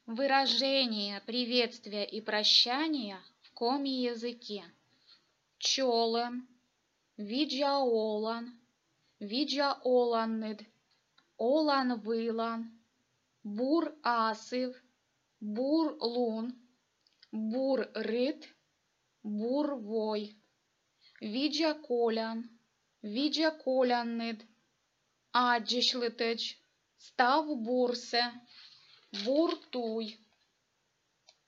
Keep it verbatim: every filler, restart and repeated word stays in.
Выражение приветствия и прощания в коми-языке. Чолен, виджаолан, виджаоланнид, олан-вилан, бур-асив, бур-лун, бур-рит, бур-вой, виджаколян, виджаколяннид, аджишлитеч, став бурсе, бур-туй.